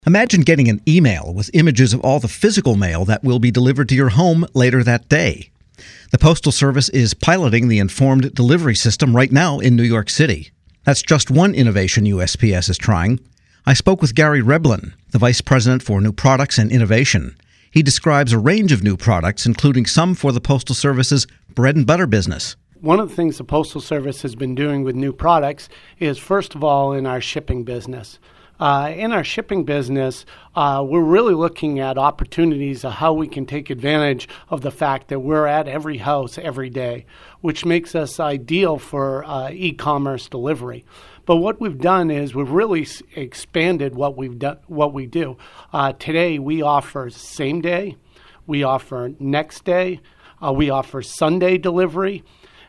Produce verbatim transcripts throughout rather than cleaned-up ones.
Imagine getting an email with images of all the physical mail that will be delivered to your home later that day. The Postal Service is piloting the informed delivery system right now in New York City. That's just one innovation U S P S is trying. I spoke with Gary Reblin, the Vice President for New Products and Innovation. He describes a range of new products, including some for the Postal Service's bread and butter business. One of the things the Postal Service has been doing with new products is, first of all, in our shipping business. Uh, in our shipping business, uh, we're really looking at opportunities of how we can take advantage of the fact that we're at every house every day, which makes us ideal for uh, e-commerce delivery. But what we've done is we've really s- expanded what we've done, what we do. Uh, today, we offer same day, we offer next day, uh, we offer Sunday delivery.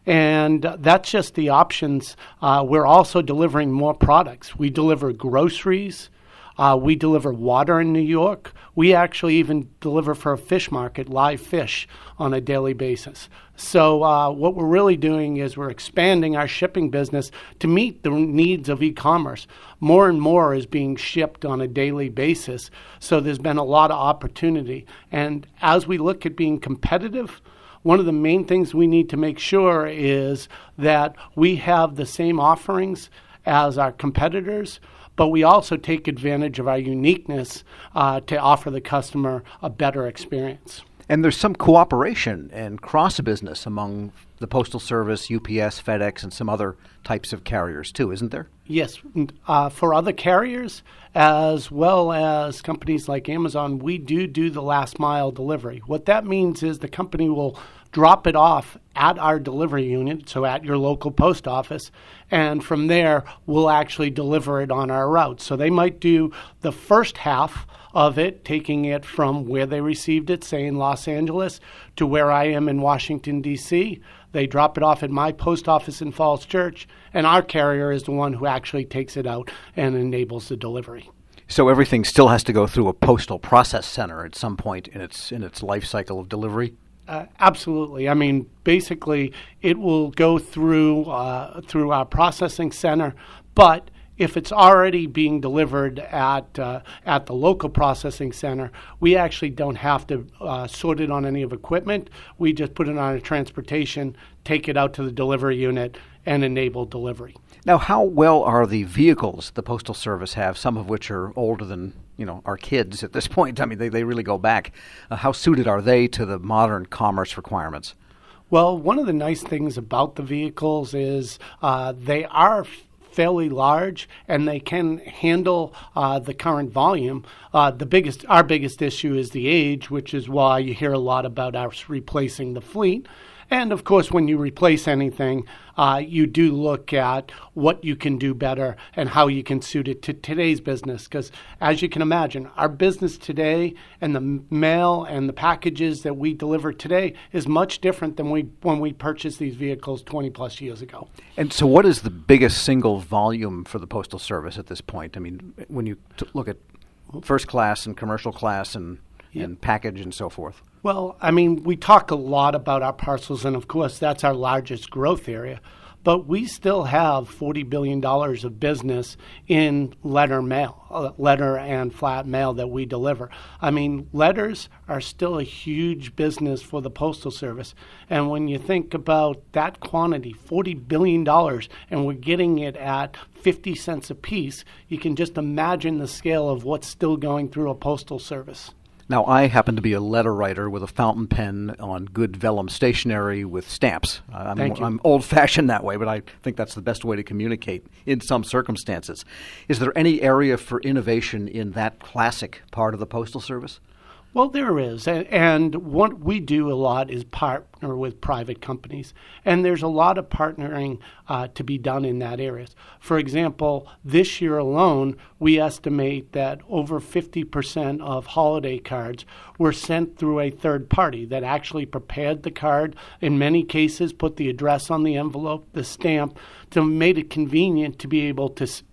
And that's just the options. Uh, we're also delivering more products. We deliver groceries. Uh, we deliver water in New York. We actually even deliver for a fish market, live fish, on a daily basis. So uh, what we're really doing is we're expanding our shipping business to meet the needs of e-commerce. More and more is being shipped on a daily basis. So there's been a lot of opportunity. And as we look at being competitive, one of the main things we need to make sure is that we have the same offerings as our competitors, but we also take advantage of our uniqueness uh, to offer the customer a better experience. And there's some cooperation and cross-business among the Postal Service, U P S, FedEx, and some other types of carriers too, isn't there? Yes. Uh, for other carriers, as well as companies like Amazon, we do do the last mile delivery. What that means is the company will drop it off at our delivery unit, so at your local post office, and from there, we'll actually deliver it on our route. So they might do the first half of it, taking it from where they received it, say in Los Angeles, to where I am in Washington, D C They drop it off at my post office in Falls Church, and our carrier is the one who actually takes it out and enables the delivery. So everything still has to go through a postal process center at some point in its in its life cycle of delivery? Uh, absolutely. I mean, basically, it will go through uh, through our processing center, but if it's already being delivered at uh, at the local processing center, we actually don't have to uh, sort it on any of equipment. We just put it on a transportation, take it out to the delivery unit, and enable delivery. Now, how well are the vehicles the Postal Service have, some of which are older than, you know, our kids at this point? I mean, they, they really go back. Uh, how suited are they to the modern commerce requirements? Well, one of the nice things about the vehicles is uh, they are fairly large, and they can handle uh, the current volume. Uh, the biggest, our biggest issue is the age, which is why you hear a lot about us replacing the fleet. And of course, when you replace anything, uh, you do look at what you can do better and how you can suit it to today's business. Because as you can imagine, our business today and the mail and the packages that we deliver today is much different than we when we purchased these vehicles twenty plus years ago. And so what is the biggest single volume for the Postal Service at this point? I mean, when you t- look at first class and commercial class and, Yep. and package and so forth. Well, I mean, we talk a lot about our parcels, and of course, that's our largest growth area. But we still have forty billion dollars of business in letter mail, uh, letter and flat mail that we deliver. I mean, letters are still a huge business for the Postal Service. And when you think about that quantity, forty billion dollars, and we're getting it at fifty cents a piece, you can just imagine the scale of what's still going through a Postal Service. Now, I happen to be a letter writer with a fountain pen on good vellum stationery with stamps. I'm, Thank you. I'm old-fashioned that way, but I think that's the best way to communicate in some circumstances. Is there any area for innovation in that classic part of the Postal Service? Well, there is, and, and what we do a lot is partner with private companies, and there's a lot of partnering uh, to be done in that area. For example, this year alone, we estimate that over fifty percent of holiday cards were sent through a third party that actually prepared the card, in many cases put the address on the envelope, the stamp, to make it convenient to be able to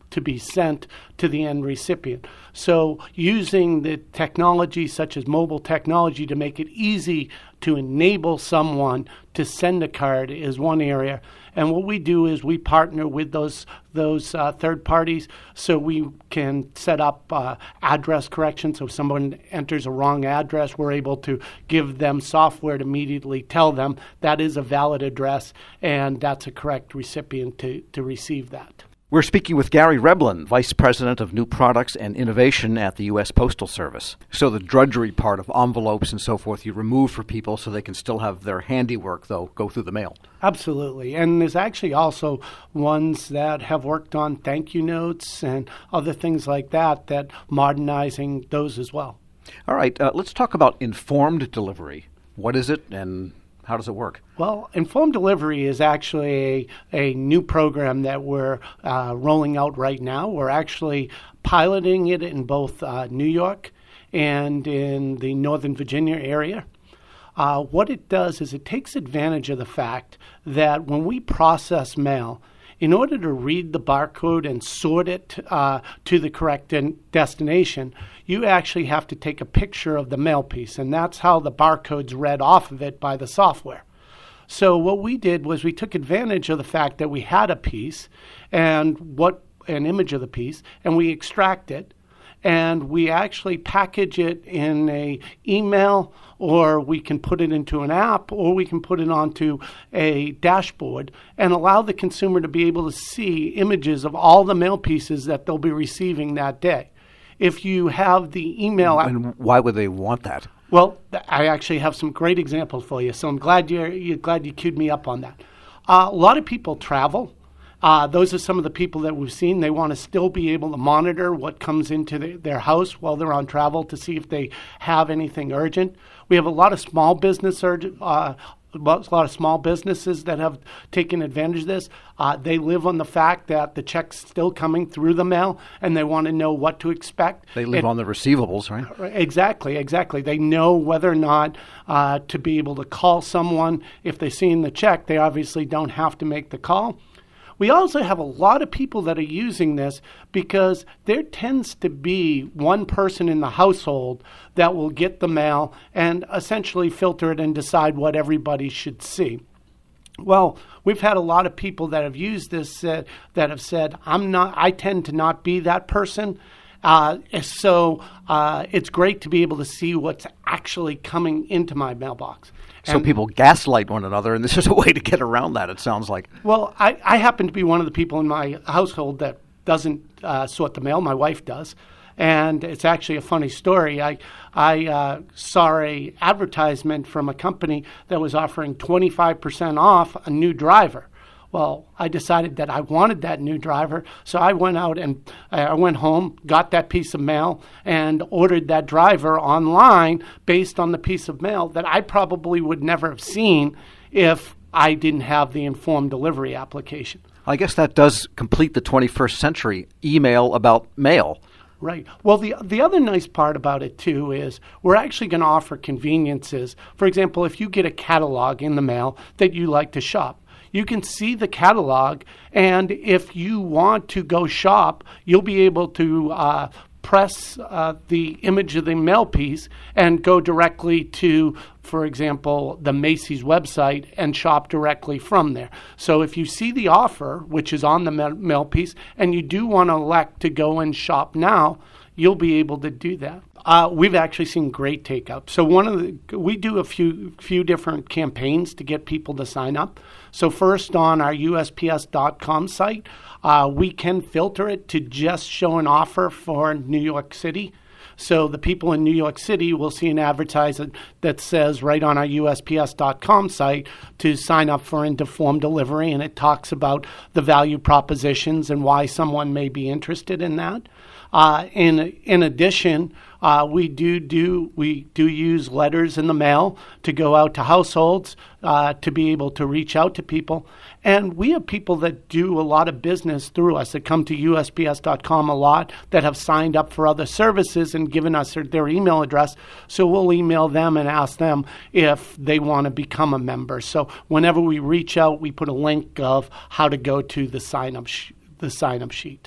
to be sent to the end recipient. So using the technology such as mobile technology to make it easy to enable someone to send a card is one area. And what we do is we partner with those those uh, third parties so we can set up uh, address correction. So if someone enters a wrong address, we're able to give them software to immediately tell them that is a valid address and that's a correct recipient to, to receive that. We're speaking with Gary Reblin, Vice President of New Products and Innovation at the U S Postal Service. So the drudgery part of envelopes and so forth you remove for people so they can still have their handiwork, though, go through the mail. Absolutely. And there's actually also ones that have worked on thank you notes and other things like that, that modernizing those as well. All right. Uh, let's talk about informed delivery. What is it and how does it work? Well, Informed Delivery is actually a, a new program that we're uh, rolling out right now. We're actually piloting it in both uh, New York and in the Northern Virginia area. Uh, what it does is it takes advantage of the fact that when we process mail, in order to read the barcode and sort it uh, to the correct den- destination, you actually have to take a picture of the mail piece, and that's how the barcode's read off of it by the software. So what we did was we took advantage of the fact that we had a piece and what an image of the piece, and we extract it, and we actually package it in a email, or we can put it into an app, or we can put it onto a dashboard and allow the consumer to be able to see images of all the mail pieces that they'll be receiving that day. If you have the email... And why would they want that? Well, I actually have some great examples for you, so I'm glad you're, you're glad you queued me up on that. Uh, a lot of people travel. Uh, those are some of the people that we've seen. They want to still be able to monitor what comes into the, their house while they're on travel to see if they have anything urgent. We have a lot of small business urgent, uh, a lot of small businesses that have taken advantage of this. Uh, they live on the fact that the check's still coming through the mail, and they want to know what to expect. They live it, on the receivables, right? Exactly, exactly. They know whether or not uh, to be able to call someone. If they've seen the check, they obviously don't have to make the call. We also have a lot of people that are using this because there tends to be one person in the household that will get the mail and essentially filter it and decide what everybody should see. Well, we've had a lot of people that have used this uh, that have said, "I'm not. I tend to not be that person." Uh, so uh, it's great to be able to see what's actually coming into my mailbox. So And- people gaslight one another, and this is a way to get around that, it sounds like. Well, I, I happen to be one of the people in my household that doesn't uh, sort the mail. My wife does. And it's actually a funny story. I I uh, saw a advertisement from a company that was offering twenty-five percent off a new driver. Well, I decided that I wanted that new driver, so I went out and uh, I went home, got that piece of mail, and ordered that driver online based on the piece of mail that I probably would never have seen if I didn't have the Informed Delivery application. I guess that does complete the twenty-first century email about mail. Right. Well, the the other nice part about it, too, is we're actually going to offer conveniences. For example, if you get a catalog in the mail that you like to shop, you can see the catalog, and if you want to go shop, you'll be able to uh, press uh, the image of the mail piece and go directly to, for example, the Macy's website and shop directly from there. So if you see the offer, which is on the ma- mail piece, and you do want to elect to go and shop now, you'll be able to do that. Uh, we've actually seen great take up. So one of the we do a few few different campaigns to get people to sign up. So first, on our U S P S dot com site, uh, we can filter it to just show an offer for New York City. So the people in New York City will see an advertisement that says right on our U S P S dot com site to sign up for Informed Delivery, and it talks about the value propositions and why someone may be interested in that. Uh, in in addition, uh, we do do we do use letters in the mail to go out to households uh, to be able to reach out to people, and we have people that do a lot of business through us that come to U S P S dot com a lot that have signed up for other services and given us their, their email address. So we'll email them and ask them if they want to become a member. So whenever we reach out, we put a link of how to go to the sign up sh- the sign up sheet.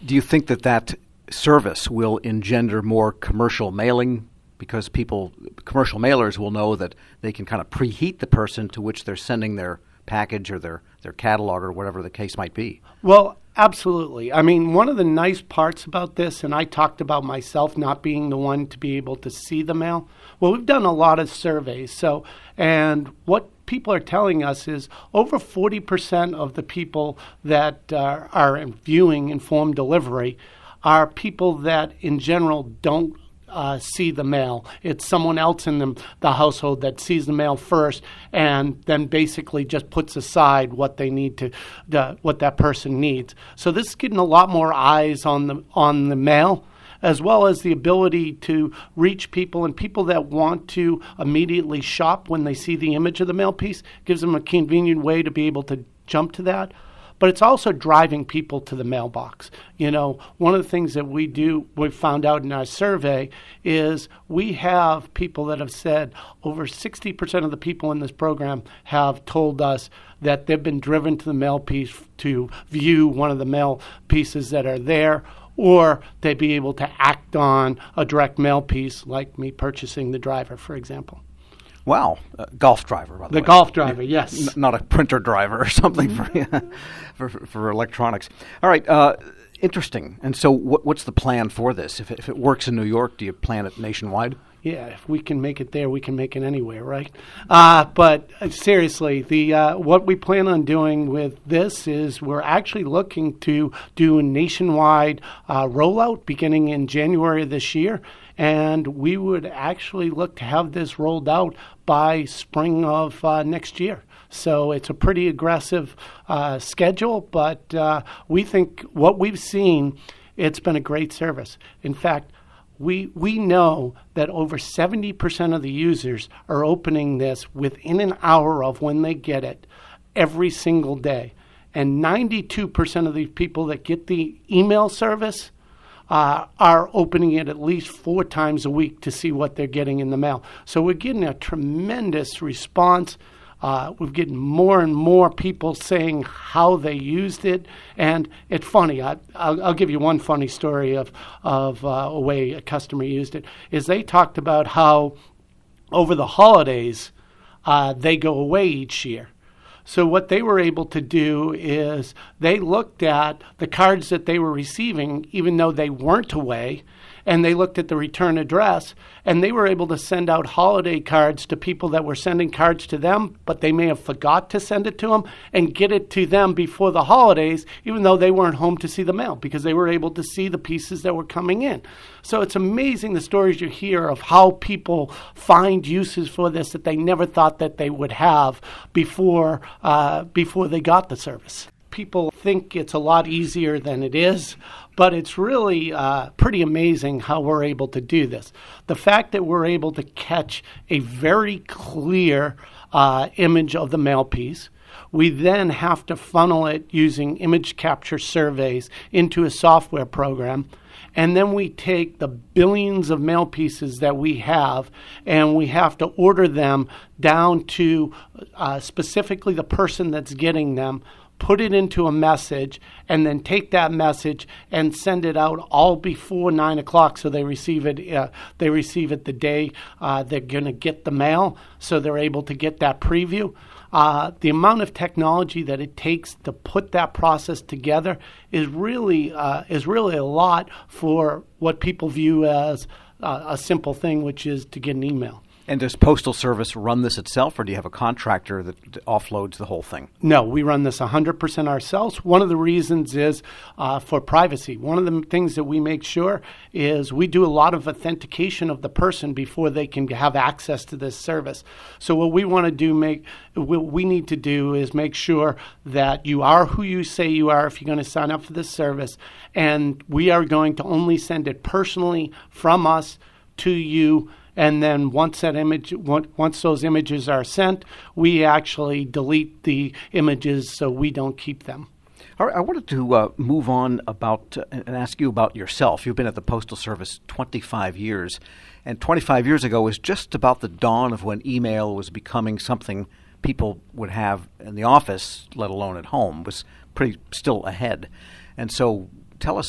Do you think that that service will engender more commercial mailing? Because people, commercial mailers will know that they can kind of preheat the person to which they're sending their package or their, their catalog or whatever the case might be. Well, absolutely. I mean, one of the nice parts about this, and I talked about myself not being the one to be able to see the mail. Well, we've done a lot of surveys. So, and what people are telling us is over forty percent of the people that uh, are viewing informed delivery are people that in general don't Uh, see the mail. It's someone else in the, the household that sees the mail first and then basically just puts aside what they need to, the, what that person needs. So this is getting a lot more eyes on the on the mail, as well as the ability to reach people, and people that want to immediately shop when they see the image of the mail piece. Gives them a convenient way to be able to jump to that. But it's also driving people to the mailbox. You know, one of the things that we do, we found out in our survey, is we have people that have said over sixty percent of the people in this program have told us that they've been driven to the mail piece to view one of the mail pieces that are there, or they'd be able to act on a direct mail piece, like me purchasing the driver, for example. Wow, uh, golf driver, by the, the way. The golf driver, yes. N- not a printer driver or something mm-hmm. for, for for electronics. All right, uh, interesting. And so what, what's the plan for this? If it, if it works in New York, do you plan it nationwide? Yeah, if we can make it there, we can make it anywhere, right? Uh, but uh, seriously, the uh, what we plan on doing with this is we're actually looking to do a nationwide uh, rollout beginning in January of this year. And we would actually look to have this rolled out by spring of uh, next year. So it's a pretty aggressive uh, schedule, but uh, we think what we've seen, it's been a great service. In fact, we we know that over seventy percent of the users are opening this within an hour of when they get it every single day. And ninety-two percent of the people that get the email service Uh, are opening it at least four times a week to see what they're getting in the mail. So we're getting a tremendous response. Uh, we're getting more and more people saying how they used it. And it's funny. I, I'll, I'll give you one funny story of, of uh, a way a customer used it. Is they talked about how over the holidays uh, they go away each year. So what they were able to do is they looked at the cards that they were receiving, even though they weren't away, and they looked at the return address, and they were able to send out holiday cards to people that were sending cards to them, but they may have forgot to send it to them, and get it to them before the holidays, even though they weren't home to see the mail, because they were able to see the pieces that were coming in. So it's amazing the stories you hear of how people find uses for this that they never thought that they would have before uh, before they got the service. People think it's a lot easier than it is, but it's really uh, pretty amazing how we're able to do this. The fact that we're able to catch a very clear uh, image of the mail piece, we then have to funnel it using image capture surveys into a software program. And then we take the billions of mail pieces that we have, and we have to order them down to uh, specifically the person that's getting them, put it into a message, and then take that message and send it out all before nine o'clock, so they receive it. Uh, they receive it the day uh, they're going to get the mail, so they're able to get that preview. Uh, the amount of technology that it takes to put that process together is really uh, is really a lot for what people view as uh, a simple thing, which is to get an email. And does Postal Service run this itself, or do you have a contractor that offloads the whole thing? No, we run this one hundred percent ourselves. One of the reasons is uh, for privacy. One of the things that we make sure is we do a lot of authentication of the person before they can have access to this service. So what we want to do, make what we need to do is make sure that you are who you say you are if you're going to sign up for this service, and we are going to only send it personally from us to you. And then once that image, once those images are sent, we actually delete the images so we don't keep them. All right, I wanted to uh, move on about uh, and ask you about yourself. You've been at the Postal Service twenty-five years, and twenty-five years ago was just about the dawn of when email was becoming something people would have in the office, let alone at home. It was pretty still ahead. And so tell us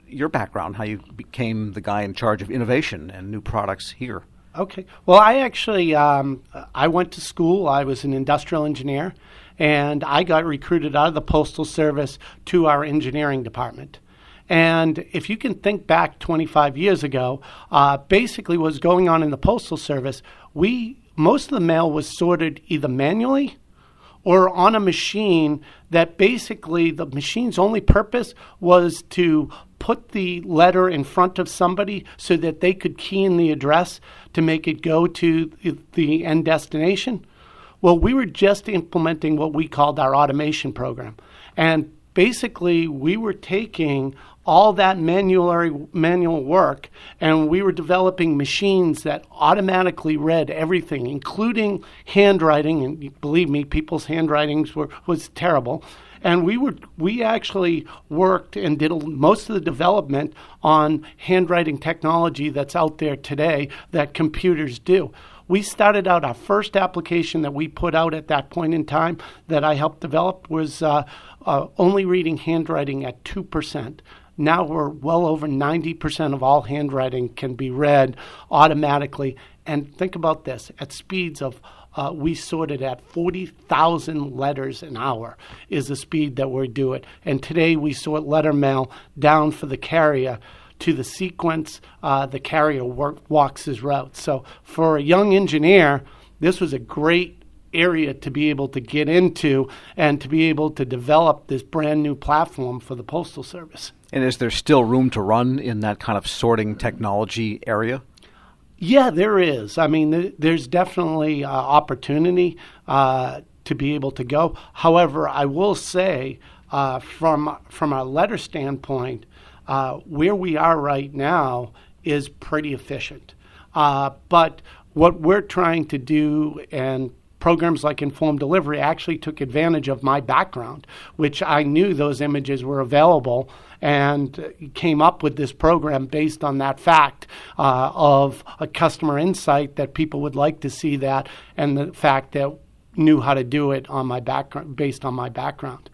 your background, how you became the guy in charge of innovation and new products here. Okay. Well, I actually, um, I went to school. I was an industrial engineer, and I got recruited out of the Postal Service to our engineering department. And if you can think back twenty-five years ago, uh, basically what was going on in the Postal Service, we most of the mail was sorted either manually or on a machine that basically the machine's only purpose was to put the letter in front of somebody so that they could key in the address to make it go to the end destination. Well, we were just implementing what we called our automation program. And basically, we were taking all that manual manual work, and we were developing machines that automatically read everything, including handwriting. And believe me, people's handwritings were was terrible. And we were we actually worked and did most of the development on handwriting technology that's out there today that computers do. We started out, our first application that we put out at that point in time that I helped develop was uh, uh, only reading handwriting at two percent. Now we're well over ninety percent of all handwriting can be read automatically. And think about this, at speeds of, uh, we sorted at forty thousand letters an hour is the speed that we do it. And today we sort letter mail down for the carrier to the sequence uh, the carrier work, walks his route. So for a young engineer, this was a great area to be able to get into and to be able to develop this brand new platform for the Postal Service. And is there still room to run in that kind of sorting technology area? Yeah, there is. I mean, th- there's definitely uh, opportunity uh, to be able to go. However, I will say uh, from from a letter standpoint, uh, where we are right now is pretty efficient. Uh, but what we're trying to do, and programs like Informed Delivery actually took advantage of my background, which I knew those images were available, and came up with this program based on that fact uh, of a customer insight that people would like to see that, and the fact that knew how to do it on my background, based on my background.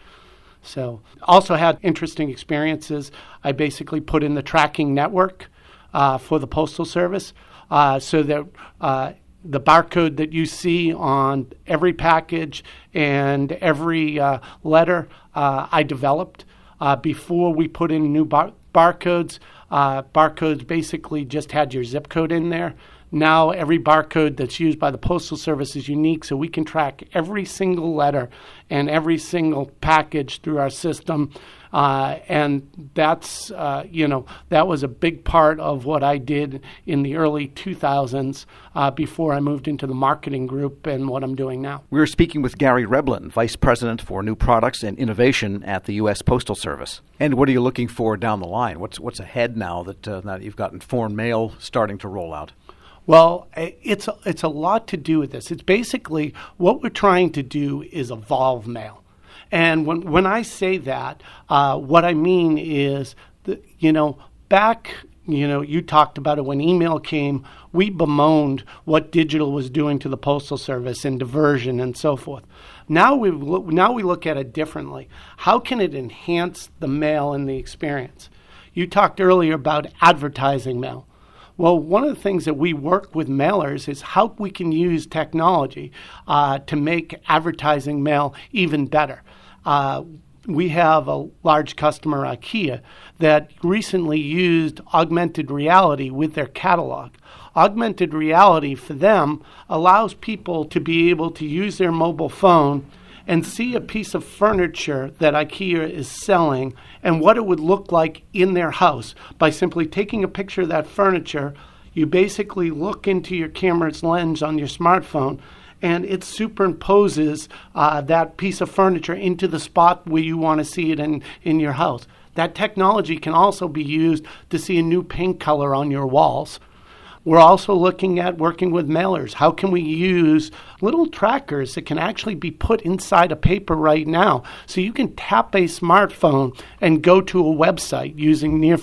So also had interesting experiences. I basically put in the tracking network uh, for the Postal Service uh, so that uh, the barcode that you see on every package and every uh, letter uh, I developed. Uh, before we put in new bar- barcodes, uh, barcodes basically just had your zip code in there. Now every barcode that's used by the Postal Service is unique, so we can track every single letter and every single package through our system. Uh, and that's, uh, you know, that was a big part of what I did in the early two thousands uh, before I moved into the marketing group and what I'm doing now. We're speaking with Gary Reblin, Vice President for New Products and Innovation at the U S Postal Service. And what are you looking for down the line? What's what's ahead now that, uh, now that you've got Informed Mail starting to roll out? Well, it's a, it's a lot to do with this. It's basically what we're trying to do is evolve mail. And when when I say that, uh, what I mean is, that, you know, back, you know, you talked about it when email came, we bemoaned what digital was doing to the Postal Service and diversion and so forth. Now we now we look at it differently. How can it enhance the mail and the experience? You talked earlier about advertising mail. Well, one of the things that we work with mailers is how we can use technology uh, to make advertising mail even better. Uh, we have a large customer, IKEA, that recently used augmented reality with their catalog. Augmented reality for them allows people to be able to use their mobile phone and see a piece of furniture that IKEA is selling and what it would look like in their house by simply taking a picture of that furniture. You basically look into your camera's lens on your smartphone, and it superimposes uh, that piece of furniture into the spot where you want to see it in, in your house. That technology can also be used to see a new paint color on your walls. We're also looking at working with mailers. How can we use little trackers that can actually be put inside a paper right now? So you can tap a smartphone and go to a website using near-field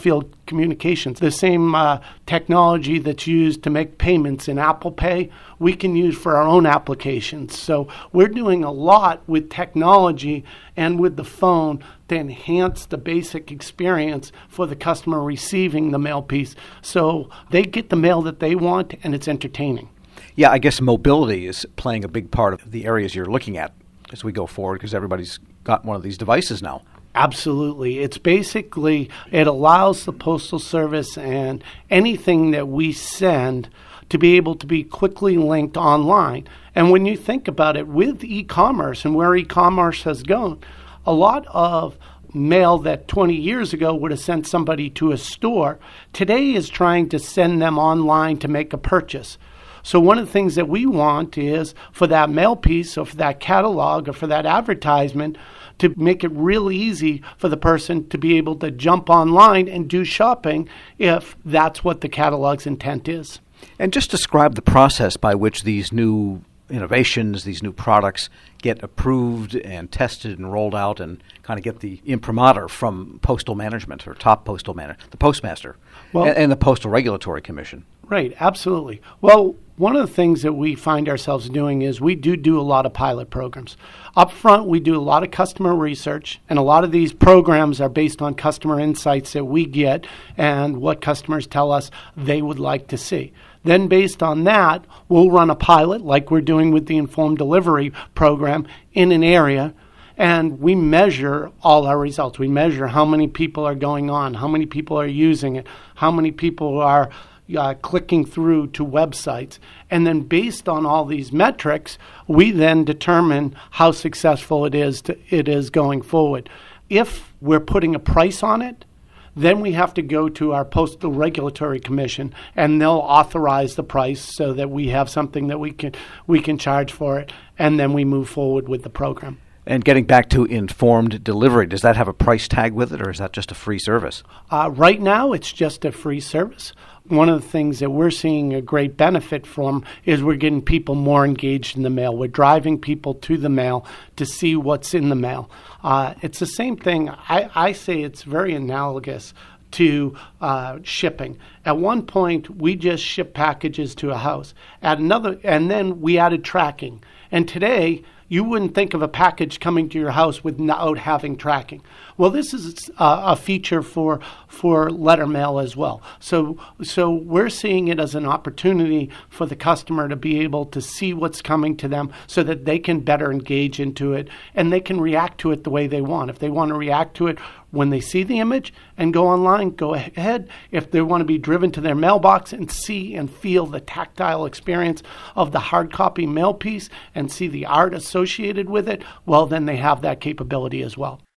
communications. The same uh, technology that's used to make payments in Apple Pay, we can use for our own applications. So we're doing a lot with technology and with the phone to enhance the basic experience for the customer receiving the mail piece, so they get the mail that they want and it's entertaining. Yeah, I guess mobility is playing a big part of the areas you're looking at as we go forward, because everybody's got one of these devices now. Absolutely. It's basically, it allows the Postal Service and anything that we send to be able to be quickly linked online. And when you think about it, with e-commerce and where e-commerce has gone, a lot of mail that twenty years ago would have sent somebody to a store, today is trying to send them online to make a purchase. So one of the things that we want is for that mail piece or for that catalog or for that advertisement to make it really easy for the person to be able to jump online and do shopping if that's what the catalog's intent is. And just describe the process by which these new innovations, these new products get approved and tested and rolled out and kind of get the imprimatur from postal management or top postal manager, the postmaster, well, and, and the Postal Regulatory Commission. Right, absolutely. Well, one of the things that we find ourselves doing is we do do a lot of pilot programs. Up front, we do a lot of customer research, and a lot of these programs are based on customer insights that we get and what customers tell us they would like to see. Then based on that, we'll run a pilot like we're doing with the Informed Delivery program in an area, and we measure all our results. We measure how many people are going on, how many people are using it, how many people are Uh, clicking through to websites. And then based on all these metrics, we then determine how successful it is to, it is going forward. If we're putting a price on it, then we have to go to our Postal Regulatory Commission, and they'll authorize the price so that we have something that we can we can charge for it, and then we move forward with the program. And getting back to Informed Delivery, does that have a price tag with it, or is that just a free service? Uh, right now, it's just a free service. One of the things that we're seeing a great benefit from is we're getting people more engaged in the mail. We're driving people to the mail to see what's in the mail. Uh, it's the same thing. I, I say it's very analogous to uh, shipping. At one point, we just shipped packages to a house. At another, and then we added tracking. And today, you wouldn't think of a package coming to your house without having tracking. Well, this is a, a feature for for letter mail as well. So so we're seeing it as an opportunity for the customer to be able to see what's coming to them so that they can better engage into it and they can react to it the way they want. If they want to react to it when they see the image and go online, go ahead. If they want to be driven to their mailbox and see and feel the tactile experience of the hard copy mail piece and see the art associated with it, well, then they have that capability as well.